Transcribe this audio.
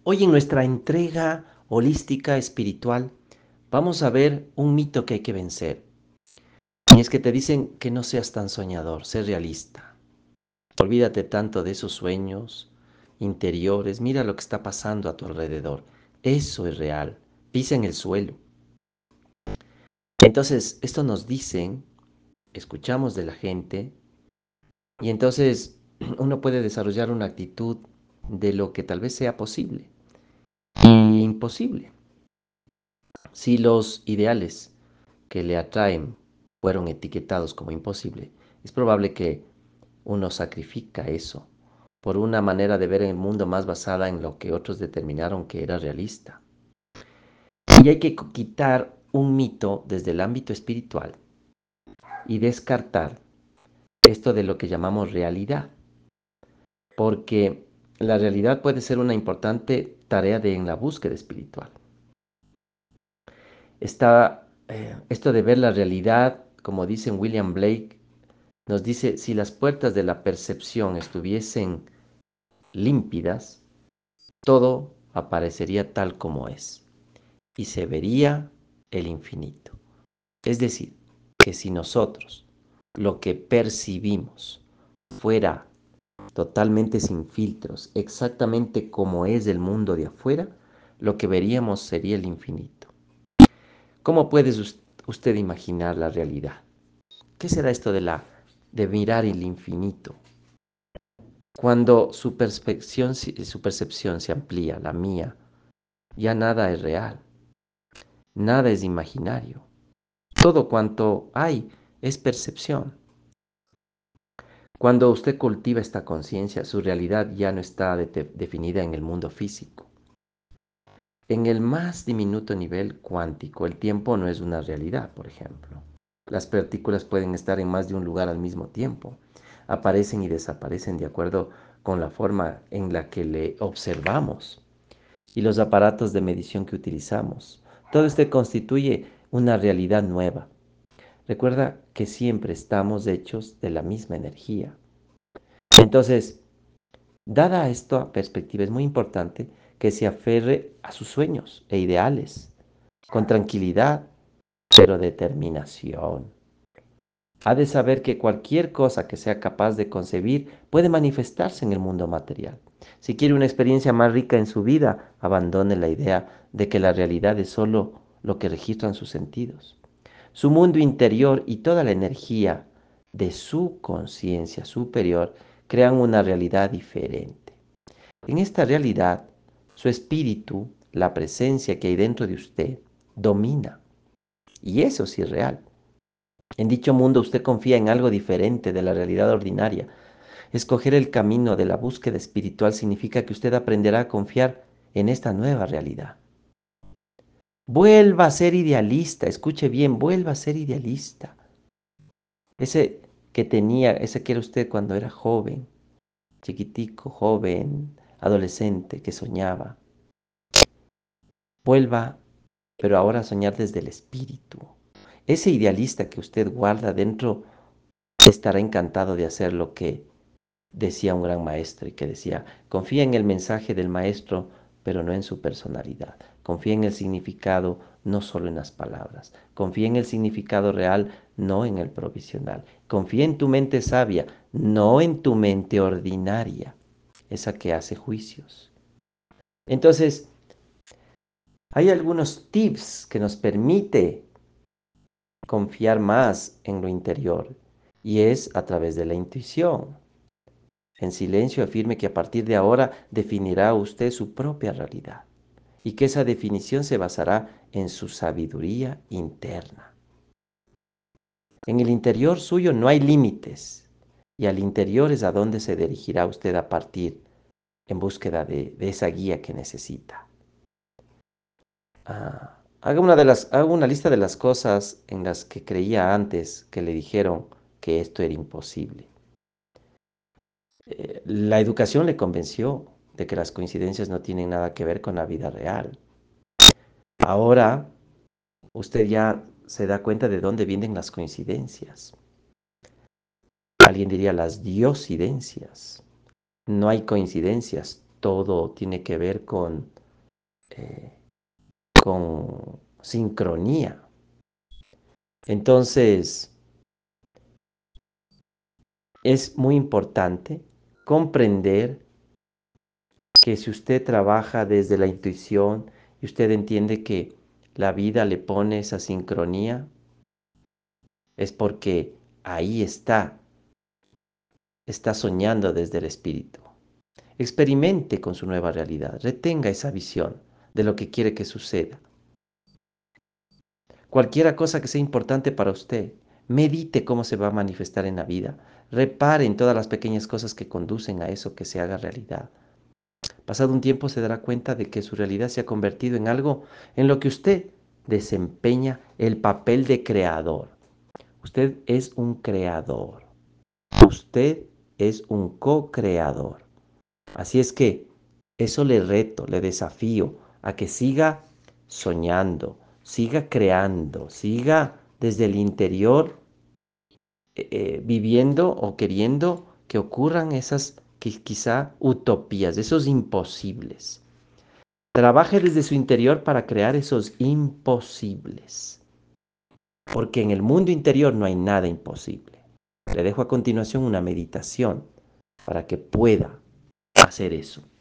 Hoy en nuestra entrega holística espiritual vamos a ver un mito que hay que vencer. Y es que te dicen que no seas tan soñador, sé realista. Olvídate tanto de esos sueños interiores, mira lo que está pasando a tu alrededor. Eso es real, pisa en el suelo. Entonces, esto nos dicen, escuchamos de la gente y entonces uno puede desarrollar una actitud de lo que tal vez sea posible y imposible. Si los ideales que le atraen fueron etiquetados como imposible, es probable que uno sacrifica eso por una manera de ver el mundo más basada en lo que otros determinaron que era realista. Y hay que quitar un mito desde el ámbito espiritual y descartar esto de lo que llamamos realidad, porque la realidad puede ser una importante tarea en la búsqueda espiritual. Esto de ver la realidad, como dice William Blake, nos dice, si las puertas de la percepción estuviesen límpidas, todo aparecería tal como es y se vería el infinito. Es decir, que si nosotros lo que percibimos fuera totalmente sin filtros, exactamente como es el mundo de afuera, lo que veríamos sería el infinito. ¿Cómo puede usted imaginar la realidad? ¿Qué será esto de mirar el infinito? Cuando su percepción se amplía, la mía, ya nada es real, nada es imaginario. Todo cuanto hay es percepción. Cuando usted cultiva esta conciencia, su realidad ya no está definida en el mundo físico. En el más diminuto nivel cuántico, el tiempo no es una realidad, por ejemplo. Las partículas pueden estar en más de un lugar al mismo tiempo. Aparecen y desaparecen de acuerdo con la forma en la que le observamos y los aparatos de medición que utilizamos. Todo esto constituye una realidad nueva. Recuerda que siempre estamos hechos de la misma energía. Entonces, dada esta perspectiva, es muy importante que se aferre a sus sueños e ideales, con tranquilidad, pero determinación. Ha de saber que cualquier cosa que sea capaz de concebir puede manifestarse en el mundo material. Si quiere una experiencia más rica en su vida, abandone la idea de que la realidad es solo lo que registran sus sentidos. Su mundo interior y toda la energía de su conciencia superior crean una realidad diferente. En esta realidad, su espíritu, la presencia que hay dentro de usted, domina. Y eso sí es real. En dicho mundo usted confía en algo diferente de la realidad ordinaria. Escoger el camino de la búsqueda espiritual significa que usted aprenderá a confiar en esta nueva realidad. Vuelva a ser idealista, escuche bien, vuelva a ser idealista. Ese que era usted cuando era joven, chiquitico, joven, adolescente, que soñaba. Vuelva, pero ahora a soñar desde el espíritu. Ese idealista que usted guarda dentro estará encantado de hacer lo que decía un gran maestro y que decía, confía en el mensaje del maestro, pero no en su personalidad. Confía en el significado, no solo en las palabras. Confía en el significado real, no en el provisional. Confía en tu mente sabia, no en tu mente ordinaria, esa que hace juicios. Entonces, hay algunos tips que nos permite confiar más en lo interior y es a través de la intuición. En silencio afirme que a partir de ahora definirá usted su propia realidad y que esa definición se basará en su sabiduría interna. En el interior suyo no hay límites y al interior es a donde se dirigirá usted a partir en búsqueda de esa guía que necesita. Haga una lista de las cosas en las que creía antes que le dijeron que esto era imposible. La educación le convenció de que las coincidencias no tienen nada que ver con la vida real. Ahora usted ya se da cuenta de dónde vienen las coincidencias. Alguien diría las diosidencias. No hay coincidencias, todo tiene que ver eh, con sincronía. Entonces, es muy importante comprender que si usted trabaja desde la intuición y usted entiende que la vida le pone esa sincronía, es porque ahí está soñando desde el espíritu. Experimente con su nueva realidad, retenga esa visión de lo que quiere que suceda. Cualquiera cosa que sea importante para usted, medite cómo se va a manifestar en la vida. Repare en todas las pequeñas cosas que conducen a eso que se haga realidad. Pasado un tiempo se dará cuenta de que su realidad se ha convertido en algo en lo que usted desempeña el papel de creador. Usted es un creador. Usted es un co-creador. Así es que eso le reto, le desafío a que siga soñando, siga creando, siga desde el interior viviendo o queriendo que ocurran esas quizá utopías, esos imposibles. Trabaje desde su interior para crear esos imposibles, porque en el mundo interior no hay nada imposible. Le dejo a continuación una meditación para que pueda hacer eso.